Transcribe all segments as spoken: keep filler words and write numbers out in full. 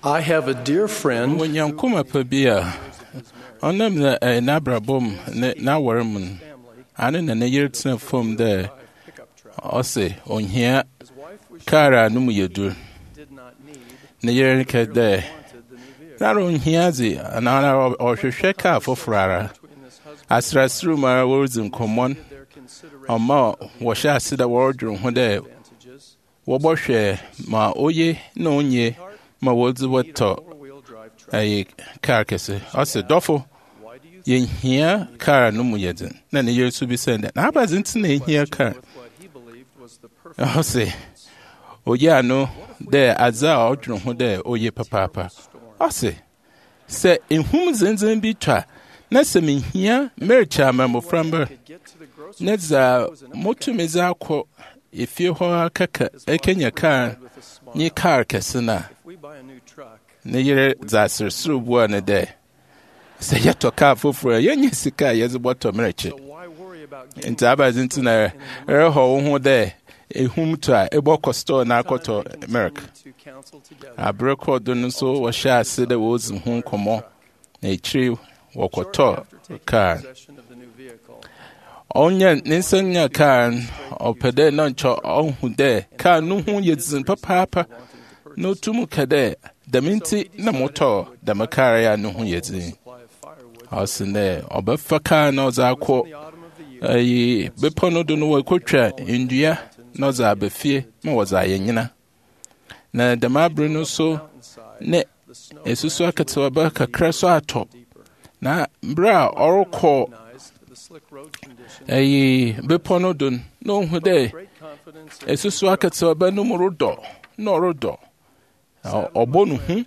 I have a dear friend when young kuma pabia on them the nabra bom na worm and in the year from the ose on here kara no yedu na year ka there that on here the another or sheka for frara asra through my words in common on ma wash I see the word room there woboshe ma oye no nye ma words what a carcass ose dofo yen here car no mu yedin na ne year to be saying that na ba zin tin here car ose oye no there aza odrun ho there oye papa ose se ehum zenzen bi twa na se me here mercha ma mo framba na za motumeza akọ efie ho kaka ekenya car ni car kesina na yere za sirsu buwa na de se yeto car foforo yenye sika yeze boto mereche nti abazin tina eho ho de ehum to a eboko store na akoto America abreko do no so wo sha ase de wo zin ho komo na ichiri wokoto car onya ninsanya car opede no ncho ohu de car no hu yezin papa no tumu kade daminti na moto da makara ya no hu yezin asine obefa car no za ko ayi bepono do no wakotwa ndua no za befie ma waza yenyina na da mabre no so ne esusu akatwa ba kakra so ato na bra oroko ayi bepono do no hu de esusu akatwa ba no murudo no rodo obonu hu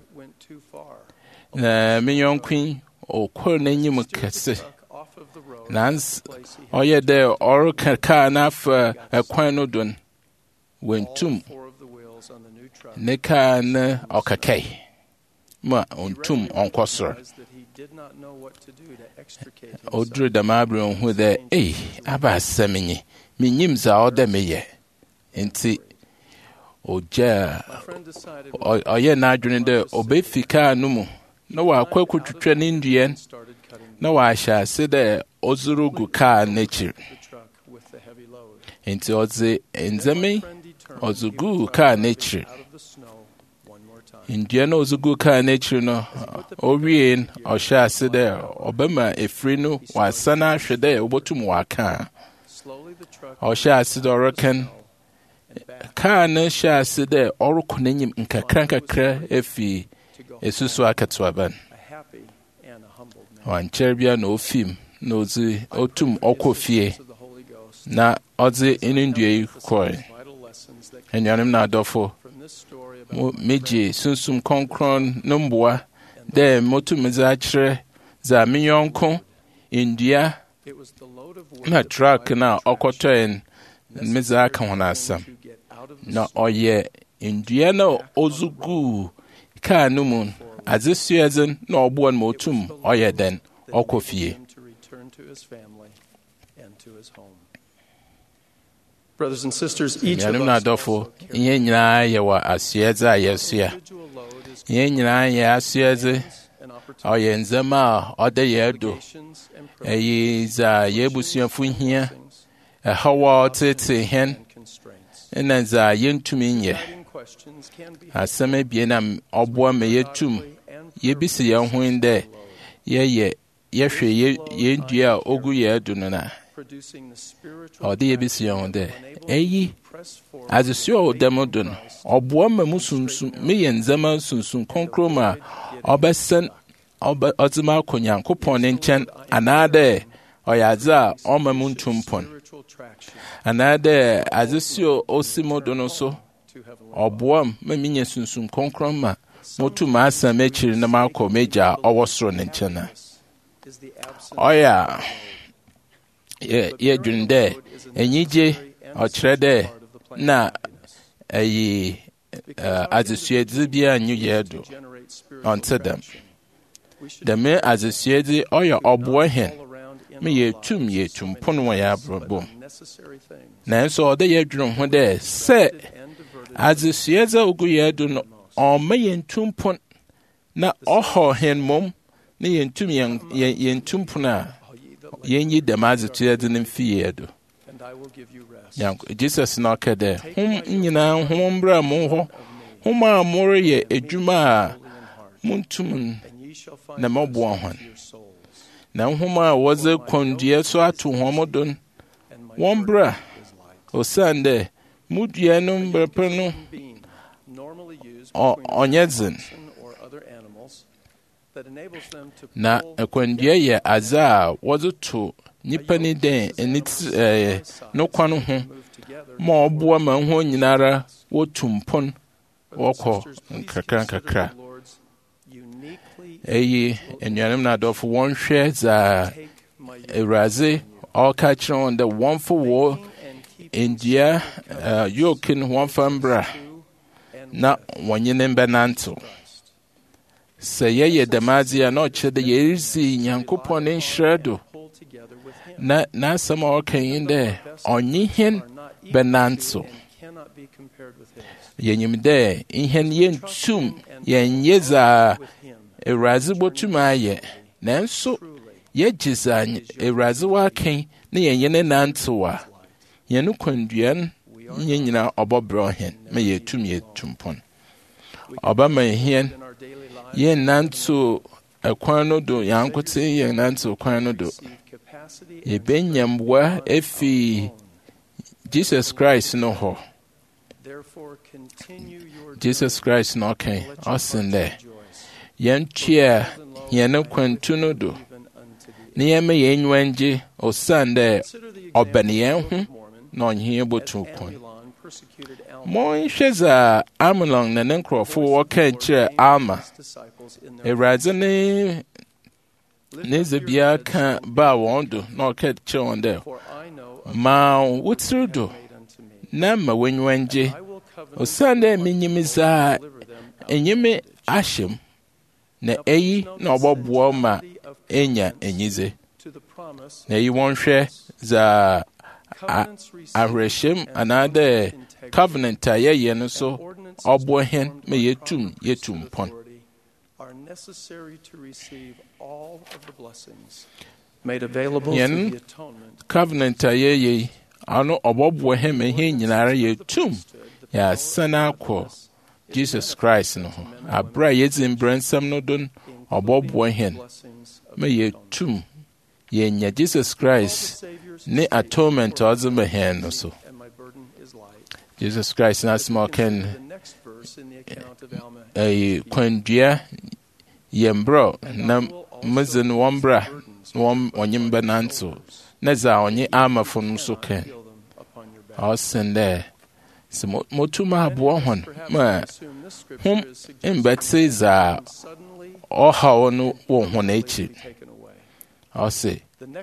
na minyonkwi okor na nyim kese nans oye de or ka na fa akwan no don wentum ne ka na okakai ma ontum onkosor odru da mabre hu de eh aba semenyi minyim za ode meye enti oja oye na adwene de obefika no mu na wa kwakutwetwe ne nduen na wa sha se de ozurugu ka nature enti oze enzeme ozugu ka nature nduen ozugu ka nature no orien o sha se de obema efri no wa sana hwede obotum wa ka o sha se de oroken car na sha se de oroko nanyim nkakra nkakra efi esusu akatwa ban wan cherbia no film no zi otum okofie na ozi inundue koi enyanim na adofo meje sunsum konkron nomboa de motum za kire za minyonko india na truck na okotoen meza ka hona asam na oye indua na ozugu ka numun azisuezen na obuon motum oye den okofie. Brothers and sisters, each of us dofo ihe nyina ye wa asueza yesia ihe nyina ye asueze oye nzema ode yedo eyi za yebusuafu hia hawa tete hen ena za yentumi nye aseme bie na obwa me yetum yebisi ye ho inde ye ye yehwe ye yendua ogu ye du no na ode yebisi ye ho de eyi azisio demodun obwa me musunsun me yenzama sunsun konkroma obesen oba ozima konyankopon nchen anade oyaza omamuntumpon anade azisio osimodono so oboam maminye sunsun konkroma motu masa mechiri na mako meja owosro nchena oya ye ye dwunde enyije ochrede na ayi azisio dzibia nyu yedo onto them the me azisio oya obo hen me yetum yetum pono ya brobom na so ode ye dwun ho de se azisieza ogu yedo no o me yentum pon na ɔhɔ hɛn mom ne yɛntum yɛntum pono a yɛnyi dɛm adzekyerɛdze no mfi yɛ do. Jesus na ɔka dɛ hom nyinaa hom mbra mo hɔ hom a moreyɛ adwuma a montum na mɔboa hɔn na hom a wɔdze kɔndua so ato hɔn do wɔn bra osiane dɛ mu dua no mbrɛpɛ no ɔnyɛ dzen na akɔndua yɛ adze a wɔdze to nipa ni dɛn ɛne no kwan ho ma ɔboa ma ho nyinara wɔtu mpon wɔkɔ nkakra nkakra. Ɛyi anuanom na adɔfo wɔnhwɛ dza Awurade ɔka kyerɛ wɔn dɛ wɔmfa wɔ ndua yoke no wɔmfa mbra na wɔnye ne mbɛnantew. Sɛ yɛyɛ dɛm adze a na ɔkyerɛ dɛ yɛresi Nyankopɔn ne nhyira do na n'asɛm a ɔka yi dɛ ɔnye hɛn bɛnantew. Yɛnyim dɛ hɛn yɛntum yɛnyɛ dza Awurade botum ayɛ nanso yɛgye dza Awurade waka na yɛnyɛ ne nantew a yɛne kɔndua no nyɛ nyinaa ɔbɔbrɛ hɛn ma yɛtum yɛtu mpɔn. Ɔbɛma hɛn yɛnnantew ɛkwan no do yɛankote yɛnnantew kwan no do. Yɛbɛnya mboa efi Jesus Christ no hɔ. Jesus Christ no ɔka ɔsen dɛ yɛntua yɛne kwantu no do na yɛma yɛnyiwa ngye osiane dɛ ɔbɛne yɛn ho na ɔnye yɛn botu kwan. Monhwɛ dza Amnon ne ne nkurɔfo wɔka kyerɛ Alma. Awurade ne ne dze biara ka baa wɔn do na ɔka kyerɛ wɔn dɛ ma wo tiri do na ma w'enyiwa ngye osiane dɛ menyim dza ɛnyɛ me ahyɛm na ɛyi na ɔbɔboa ma enya enyidze. Na ɛyi wɔnhwɛ dza awerɛhyɛm anaadɛ covenant a yɛyɛ no so ɔboa hɛn ma yɛtum yɛtu mpɔn. Yɛn covenant a yɛyɛ yi ano ɔbɔboa hɛn ma hɛn nyinara yɛtum yɛasan akɔ Jesus Christ no ho. Abra yɛdzi mbrɛnsɛm no do no ɔbɔboa hɛn ma yɛtum yɛnya Jesus Christ ne atonement a ɔdze ma hɛn no so. Jesus Christ n'asɛm a ɔka no ɛyɛ kwandua yɛ mbrɛ na medze no wɔn bra na wɔnye mbɛnantew na dza ɔnye amafo no nso ka ɔsen dɛ sɛ motum aboa hɔn ma hom mbɛtse dza ɔhaw no wɔ hɔn ekyir. Ɔse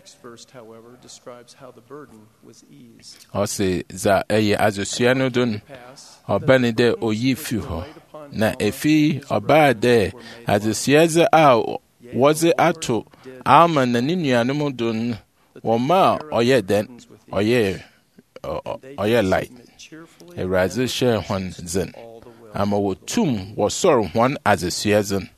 ɔse dza ɛyɛ adzesua no do no ɔba ne dɛ oyii fi hɔ na efi ɔbaa dɛ adzesuadze a wɔdze ato Alma na ne nuanom do no wɔma a ɔyɛ dɛn ɔyɛ ɔyɛ light. Awurade hyɛɛ hɔn dzen ama wɔtum wɔsɔr hɔn adzesuadze no.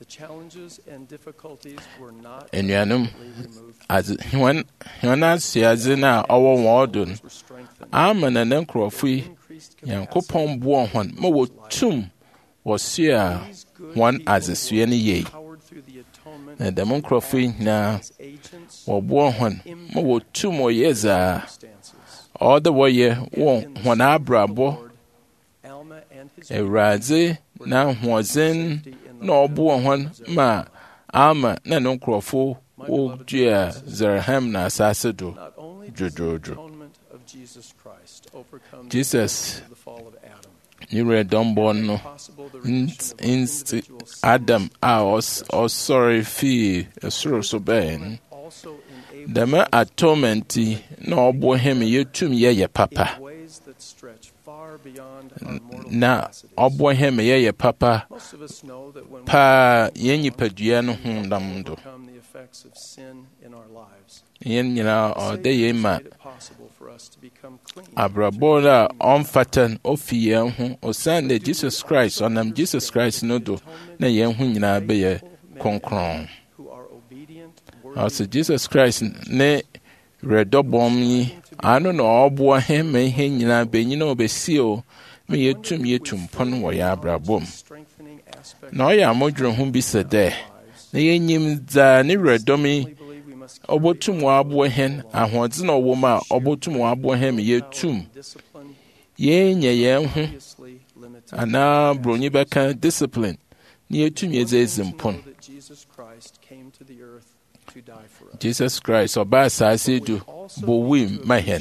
Anuanom hɔn adzesuadze no a ɔwɔ wɔn do no Alma na ne nkurɔfo yi Nyankopɔn boa hɔn ma wɔtum wɔsoa hɔn adzesua no yie. Na dɛm nkurɔfo yi nyinaa wɔboa hɔn ma wɔtum wɔyɛ dza ɔwɔdɛ wɔyɛ wɔ hɔn abrabɔ. Awurade n'ahoɔdzen na ɔboa hɔn ma Alma na ne nkurɔfo wodua Zarahemla na asase do dwodwodwo. Jesus ne wura dɔmbɔ no nti Adam a ɔsɔre fii soro so bɛɛ no dɛm atonement na ɔboa hɛn ma yɛtum yɛyɛ papa. na ɔboa hɛn ma yɛyɛ papa paa yɛn nipadua no ho ndam do. Yɛn nyinaa ɔda yɛn ma abrabɔ a ɔmfata ofi yɛn ho osiane dɛ Jesus Christ ɔnam Jesus Christ no do na yɛn ho nyinaa bɛyɛ kronkron. Ɔsɛ Jesus Christ ne rɛdɔbɔm yi ano na ɔboa hɛn ma ihe nyinaa bɛnyina ɔbɛsi o ma yɛtum yɛtum pon wɔ yɛn abrabɔ mu. Na ɔyɛ amodworo ho bi sɛ dɛ na yɛnyim dza ne rɛdɔm yi ɔbɔtum wɔaboa hɛn ahoɔdzen a ɔwɔ mu a ɔbɔtum wɔaboa hɛn ma yɛtum yɛnyɛ yɛn ho anaa Broni bɛka discipline na yɛtum yɛdze edzi mpon. Jesus Christ ɔbaa asase do bɔwui ma hɛn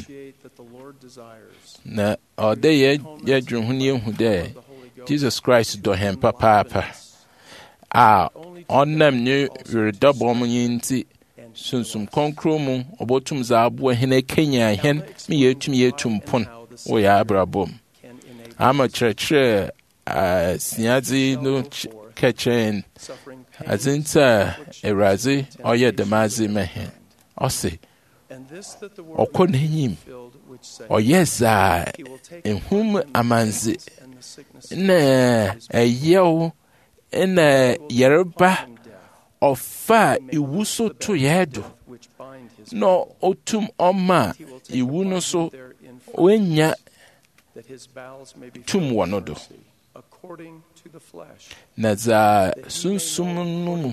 na ɔda yɛ yɛdwene ho na yɛhu dɛ Jesus Christ dɔ hɛn papaapa a ɔnam ne redɔbɔm yi nti sunsum kɔnkron mu ɔbɔtum dze aboa hɛn akanya hɛn ma yɛtum yɛtum pon wɔ yɛn abrabɔ mu. Ama kyerɛkyerɛ asiadze no kɛkyerɛn adze nti a Awurade ɔyɛ dɛm adze ma hɛn. Ɔse ɔkɔ n'enyim ɔyɛ dza ehum amanze na ɛyɛw na yareba ɔfa iwu so to yɛn do na otum ɔma iwu no so ɔnya tum wɔ no do. Na dza sunsum no mu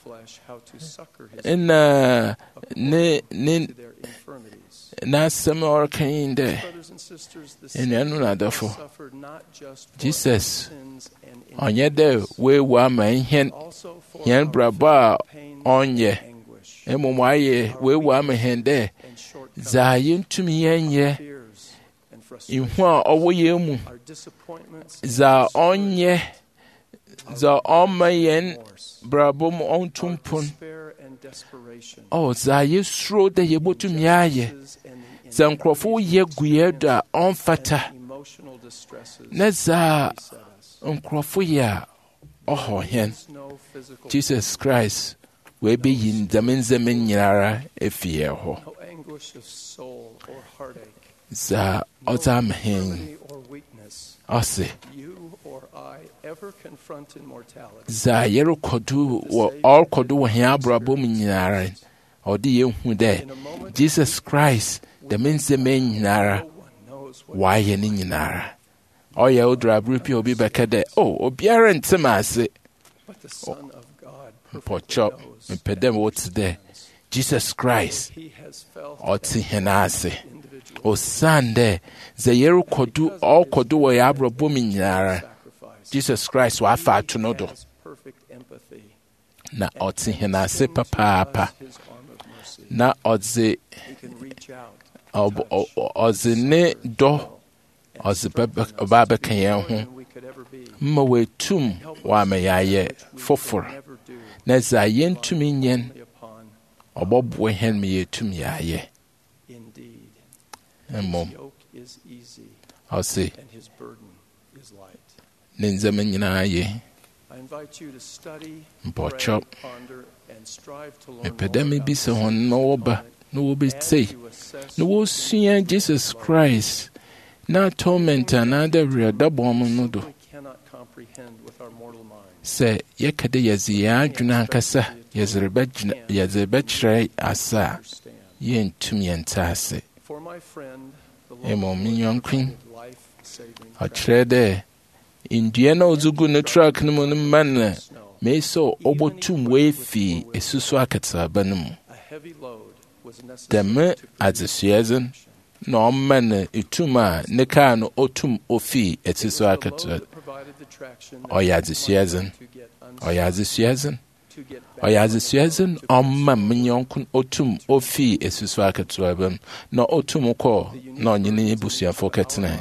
na ne ne n'asɛm a ɔreka yi dɛ anuanom na adɔfo Jesus ɔnyɛ dɛ weewu ama nhɛn hɛn brabɔ a ɔnyɛ mmom ayɛ weewu ama hɛn dɛ dza yɛntumi yɛnyɛ ihu a ɔwɔ yɛn mu dza ɔnyɛ dza ɔma yɛn brabɔ mu ɔnto mpon ɔ dza yɛsuro dɛ yɛbɔtum yɛayɛ dza nkurɔfo yɛ gu yɛn do a ɔmfata na dza nkurɔfo yɛ a ɔhɔ hɛn. Jesus Christ wɔabɛyi ndɛm ndzɛmba nyinara afi yɛn hɔ. Dza ɔdze ama hɛn ɔse dza yɛrekɔdo wɔ ɔrekɔdo wɔ hɛn abrabɔ mu nyinara ɔde yɛhu dɛ Jesus Christ dɛm ndzɛmba nyinara wɔayɛ ne nyinara. Ɔyɛ odrabere pia obi bɛka dɛ o obiara nte m ase mpɔkyɛ mpɛ dɛ wɔte dɛ Jesus Christ ɔte hɛn ase osiane dɛ dza yɛrekɔdo ɔrekɔdo wɔ yɛn abrabɔ mu nyinara Jesus Christ wafa ato no do na ɔte hɛn ase papaapa na ɔdze ɔdze ne dɔ ɔdze ɔba bɛka yɛn ho mma wɔatum wɔama yɛayɛ fofor na dza yɛntumi nyɛn ɔbɔboa hɛn ma yɛtum yɛayɛ. Mmom ɔse ne ndzɛmba nyinaa yɛ mpɔkyɛw mepɛ dɛ mebisa hɔn na wɔba na wɔbɛtsei na wɔsua Jesus Christ na atonement anaa dɛ werɛdabɔm no do sɛ yɛka dɛ yɛdze yɛn adwene ankasa yɛdze bɛkyerɛ ase a yɛntum yɛnte ase. Mmom me yɔnko ɔkyerɛ dɛ ndua na ɔdze gu ne truck no mu no ma no mei sɛ ɔbɔtum wɔafi asuso akatsaaba no mu. Dɛm adzesuadze na ɔmma no etum a ne kaa no otum ofi asuso akatsaaba. Ɔyɛ adzesuadze ɔyɛ adzesuadze ɔyɛ adzesuadze ɔmma me yɔnko otum ofi asuso akatsaaba mu na otum kɔ na ɔnye ne busuafo kɛtena.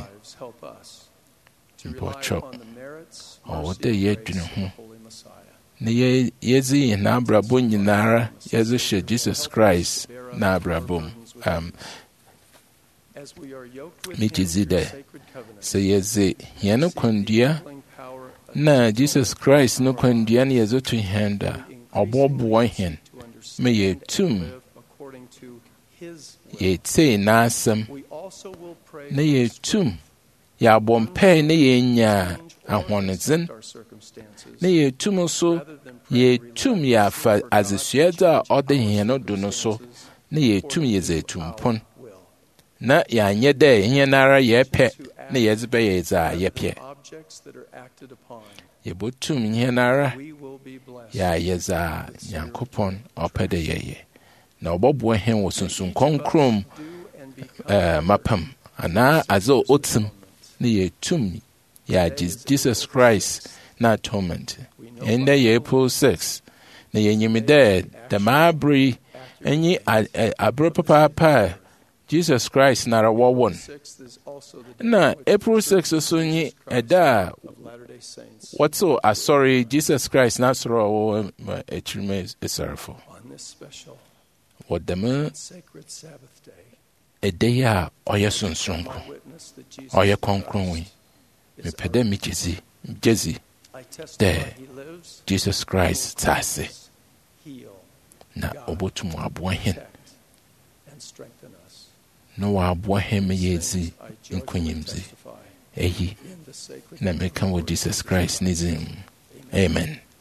Mpɔkyɛw ɔwɔ dɛ yɛdwene ho na yɛdze yɛn abrabɔ nyinara yɛdze hyɛ Jesus Christ n'abrabɔ mu. Um, as we are yoked with megye him dzi through dɛ sacred covenants. sɛ yɛdze yɛn kwandua Healing power of na Jesus Christ no kwandua no yɛdze to hɛn da ɔbɔboa hɛn to understand ma and yɛtum live according to his will. yɛtsei n'asɛm We also will pray na for yɛtum yɛabɔ mpae na yɛnya change or ahoɔdzen accept our circumstances, na yɛtum nso rather than praying yɛtum relentlessly yɛafa for God to adzesuadze a change ɔde our hɛn no do no so circumstances na yɛtum according yɛdze to our atumpon will. na yɛanyɛ dɛ hɛn ara yɛpɛ na yɛdze bɛyɛ dze a Rather than yɛpɛ objects that are acted upon, yɛbotum hɛn ara we will be blessed. yɛayɛ dze a nyankopɔn ɔpɛ dɛ yɛyɛ na ɔbɔboa hɛn wɔ sunsum kɔnkrom Do and become eh, mapam anaa adze a ɔtim na yɛtum yɛagye Jesus Christ na atonement ɛndɛ yɛ April sixth na yɛnyim dɛ dɛm abere yi ɛnye a- ɛ- abere papaapa a Jesus Christ nara wɔwɔ no sixth is also the day na in which April the sixth Church so of nye Jesus Christ ɛda a of Latter-day Saints wɔtew asɔre Jesus Christ n'asɔre a ɔwɔ ma akyirima esarefo on this special wɔ dɛm sacred Sabbath day. ɛda yi a ɔyɛ sonsoronko I witness that Jesus ɔyɛ kɔnkron yi is mepɛ dɛ megye dzi megye dzi I testify dɛ he lives, Jesus Christ te ase heal, na ɔbɛtum aboa hɛn protect, and strengthen us. na wɔaboa hɛn ma yɛdzi I joyfully nkonyimdzi testify ɛyi in the sacred na name of meka wɔ Jesus Christ ne dzin mu. Amen.